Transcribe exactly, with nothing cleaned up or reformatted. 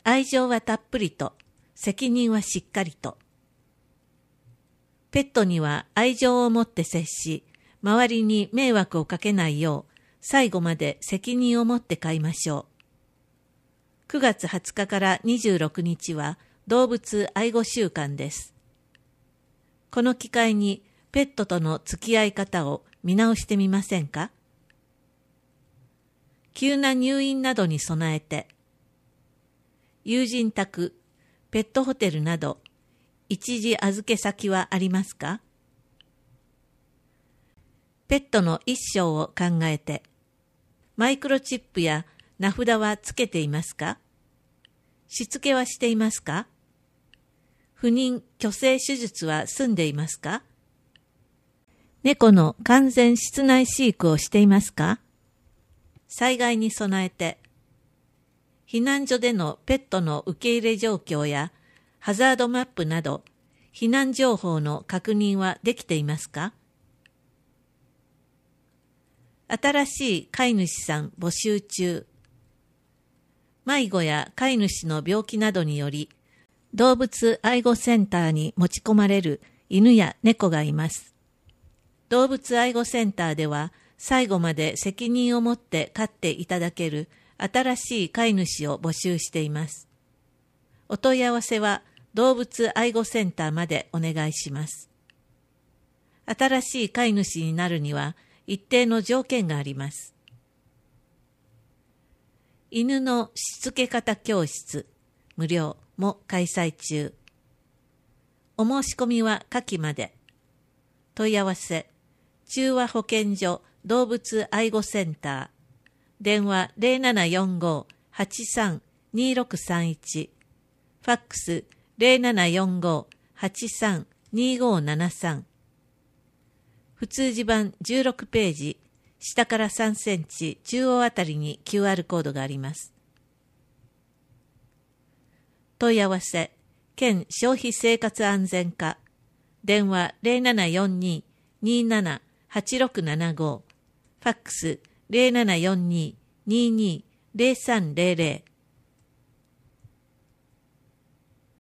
愛情はたっぷりと、責任はしっかりと。ペットには愛情を持って接し、周りに迷惑をかけないよう、最後まで責任を持って飼いましょう。くがつはつかからにじゅうろくにちは動物愛護週間です。この機会にペットとの付き合い方を見直してみませんか？急な入院などに備えて、友人宅、ペットホテルなど、一時預け先はありますか？ペットの一生を考えて、マイクロチップや名札はつけていますか？しつけはしていますか？不妊・去勢手術は済んでいますか？猫の完全室内飼育をしていますか？災害に備えて、避難所でのペットの受け入れ状況やハザードマップなど、避難情報の確認はできていますか？新しい飼い主さん募集中。迷子や飼い主の病気などにより、動物愛護センターに持ち込まれる犬や猫がいます。動物愛護センターでは、最後まで責任を持って飼っていただける新しい飼い主を募集しています。お問い合わせは動物愛護センターまでお願いします。新しい飼い主になるには一定の条件があります。犬のしつけ方教室、無料も開催中。お申し込みは下記まで。問い合わせ、中和保健所動物愛護センター、電話 ゼロななよんご はちさん にろくさんいち、ファックス ゼロななよんご はちさん にごななさん。普通字版じゅうろくページ、下からさんセンチ中央あたりに キューアール コードがあります。問い合わせ、県消費生活安全課、電話 ゼロななよんに にーなな はちろくななご、ファックス ゼロななよんに にーにー ゼロさんゼロゼロ